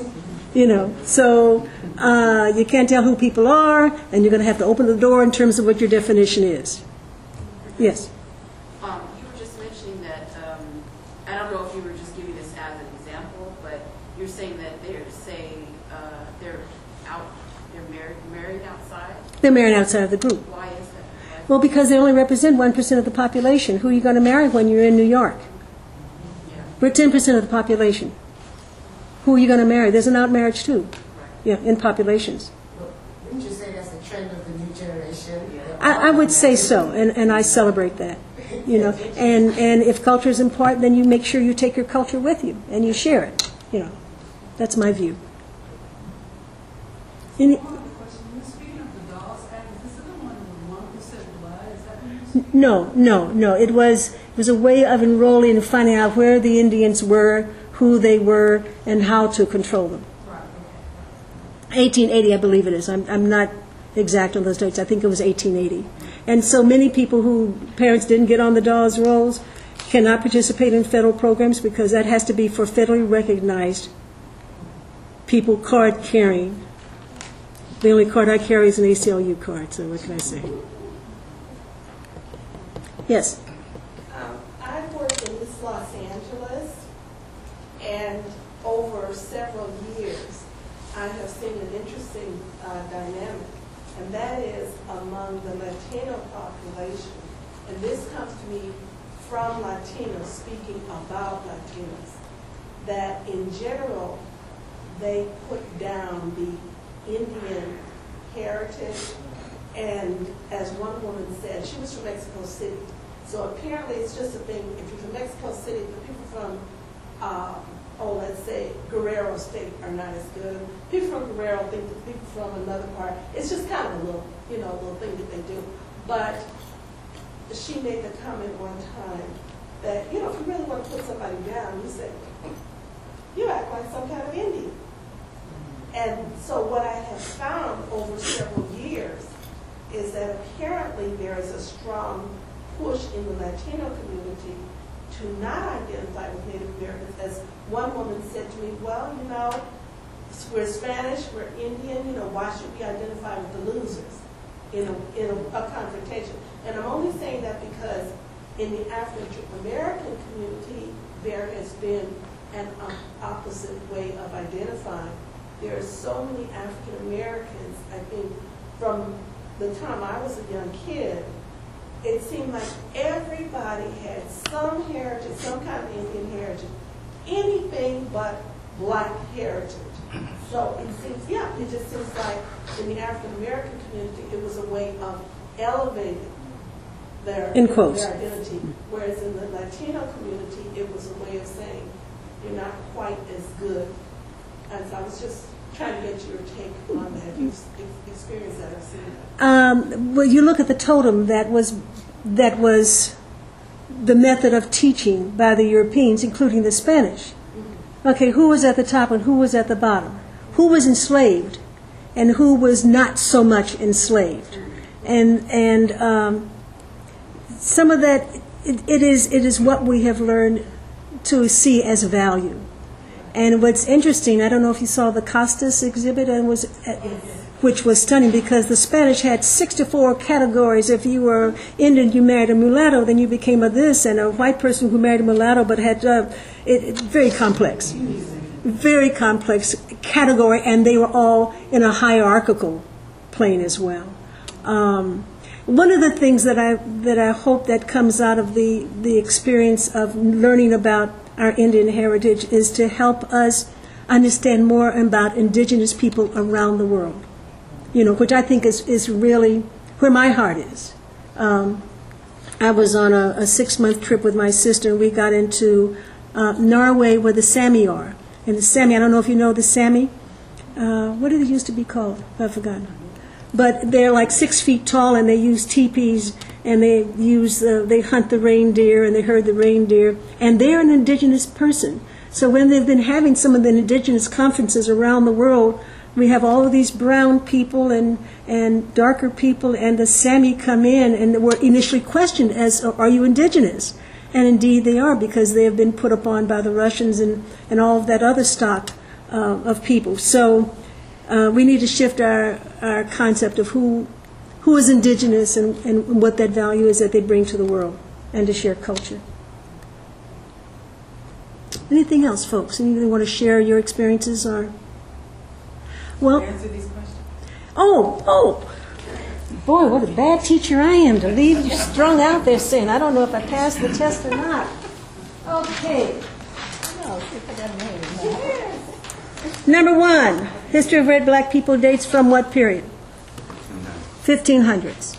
So you can't tell who people are, and you're going to have to open the door in terms of what your definition is. Yes? You were just mentioning that, I don't know if you were just giving this as an example, but you're saying that they're married outside? They're married outside of the group. Why is that? Well, because they only represent 1% of the population. Who are you going to marry when you're in New York? Yeah. We're 10% of the population. Who are you going to marry? There's an outmarriage too, yeah, in populations. Well, wouldn't you say that's the trend of the new generation? I would say so, and I celebrate that. And if culture is important, then you make sure you take your culture with you and you share it. That's my view. No. It was a way of enrolling and finding out where the Indians were, who they were, and how to control them. 1880, I believe it is. I'm not exact on those dates. I think it was 1880. And so many people who parents didn't get on the Dawes rolls cannot participate in federal programs because that has to be for federally recognized people card carrying. The only card I carry is an ACLU card, so what can I say? Yes? I've worked in East Los Angeles, and over several years, I have seen an interesting dynamic, and that is among the Latino population. And this comes to me from Latinos speaking about Latinos, that in general, they put down the Indian heritage. And as one woman said, she was from Mexico City. So apparently it's just a thing, if you're from Mexico City, the people from, let's say, Guerrero State are not as good. People from Guerrero think the people from another part, it's just kind of a little, little thing that they do. But she made the comment one time that, if you really want to put somebody down, you say, you act like some kind of Indian. And so what I have found over several years is that apparently there is a strong push in the Latino community to not identify with Native Americans. As one woman said to me, well, we're Spanish, we're Indian, why should we identify with the losers in a confrontation? And I'm only saying that because in the African American community, there has been an opposite way of identifying. There are so many African Americans, I think, from the time I was a young kid, it seemed like everybody had some heritage, some kind of Indian heritage, anything but black heritage. So it just seems like in the African American community, it was a way of elevating their identity, whereas in the Latino community, it was a way of saying you're not quite as good And so I was just trying to get your take on that. You've experienced that, I've seen that. Well, you look at the totem that was the method of teaching by the Europeans, including the Spanish. Okay, who was at the top and who was at the bottom? Who was enslaved and who was not so much enslaved? And some of that, it is what we have learned to see as value. And what's interesting, I don't know if you saw the Costas exhibit, and which was stunning because the Spanish had 64 categories. If you were Indian, you married a mulatto, then you became a this, and a white person who married a mulatto but had very complex category, and they were all in a hierarchical plane as well. One of the things that I hope that comes out of the experience of learning about our Indian heritage is to help us understand more about indigenous people around the world, which I think is really where my heart is. I was on a 6-month trip with my sister, and we got into Norway where the Sami are. And the Sami, I don't know if you know the Sami. What did they used to be called? I've forgotten. But they're like 6 feet tall, and they use teepees, and they hunt the reindeer, and they herd the reindeer, and they're an indigenous person. So when they've been having some of the indigenous conferences around the world, we have all of these brown people and darker people, and the Sami come in, and were initially questioned as, are you indigenous? And indeed they are, because they have been put upon by the Russians and all of that other stock of people. So we need to shift our concept of who is indigenous and what that value is that they bring to the world and to share culture. Anything else, folks? Anything want to share your experiences or? Well, answer these questions. Oh, boy, what a bad teacher I am to leave you strung out there saying, I don't know if I passed the test or not. Okay. Number 1, history of red black people dates from what period? 1500s.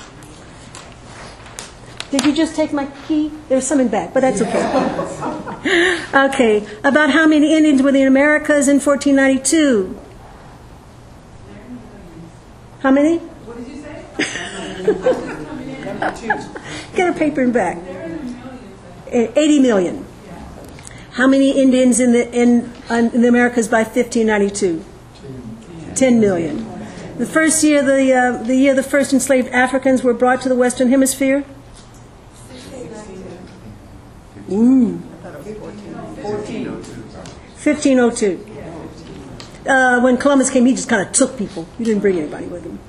Did you just take my key? There's some in back, but that's okay. Okay. About how many Indians were in the Americas in 1492? How many? What did you say? Get a paper in back. 80 million. How many Indians in the Americas by 1592? 10 million. The first year, the year the first enslaved Africans were brought to the Western Hemisphere? 1502. When Columbus came, he just kind of took people. He didn't bring anybody with him.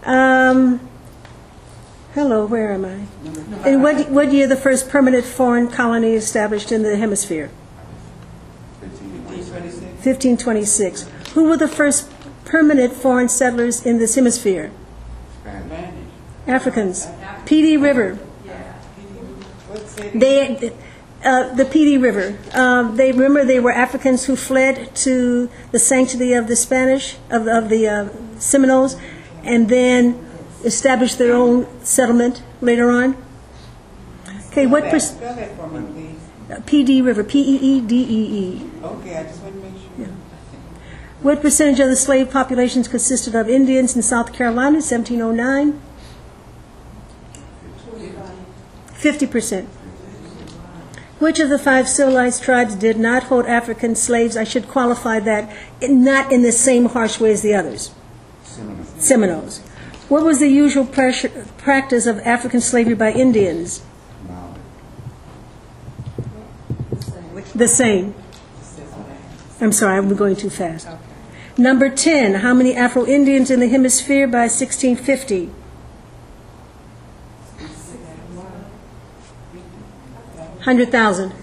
Hello, where am I? In what year the first permanent foreign colony established in the hemisphere? 1526. Who were the first permanent foreign settlers in this hemisphere? Africans. P.D. River. The P.D. River. They were Africans who fled to the sanctity of the Spanish, of the Seminoles, and then established their own settlement later on. Okay, what Spell that for me, please. P.D. River, P-E-E-D-E-E. Okay, I just want to make sure. Yeah. What percentage of the slave populations consisted of Indians in South Carolina in 1709? 50%. Which of the 5 civilized tribes did not hold African slaves? I should qualify that, not in the same harsh way as the others. Seminoles. What was the usual practice of African slavery by Indians? The same. I'm sorry, I'm going too fast. Number 10, how many Afro-Indians in the hemisphere by 1650? 100,000.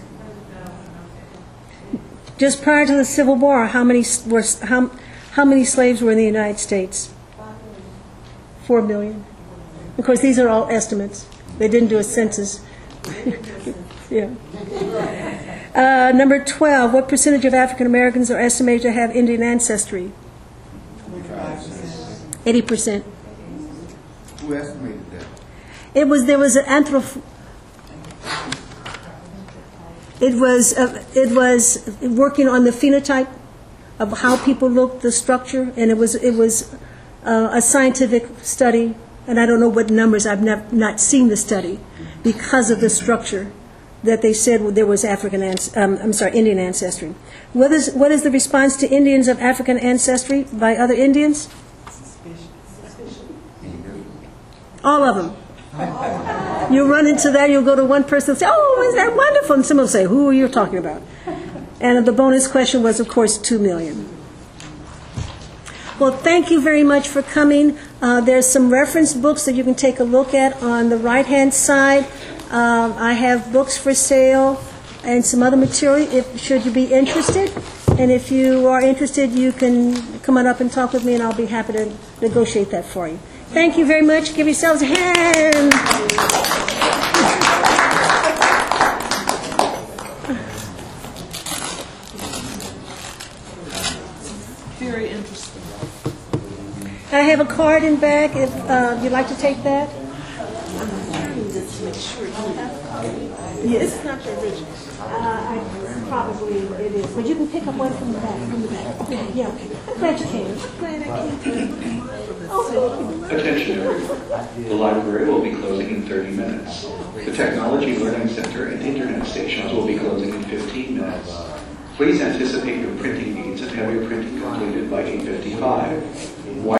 Just prior to the Civil War, how many slaves were in the United States? 4 million. Of course, these are all estimates. They didn't do a census. Yeah. Number 12, what percentage of African Americans are estimated to have Indian ancestry? 80%. Who estimated that? There was an It was working on the phenotype of how people look, the structure, and it was a scientific study, and I don't know what numbers. I've not seen the study because of the structure that they said there was Indian ancestry. What is the response to Indians of African ancestry by other Indians? All of them. You run into that, you'll go to one person and say, oh, isn't that wonderful? And someone will say, who are you talking about? And the bonus question was, of course, 2 million. Well, thank you very much for coming. There's some reference books that you can take a look at on the right-hand side. I have books for sale and some other material, should you be interested. And if you are interested, you can come on up and talk with me, and I'll be happy to negotiate that for you. Thank you very much. Give yourselves a hand. Very interesting. I have a card in back if you'd like to take that. Just to make sure you have a copy. Yes. It's not the original. Probably it is. But you can pick up one from the back. Okay. Yeah, okay. I'm glad you came. Glad I came. Attention everyone. The library will be closing in 30 minutes. The Technology Learning Center and Internet stations will be closing in 15 minutes. Please anticipate your printing needs and have your printing completed by 8:55.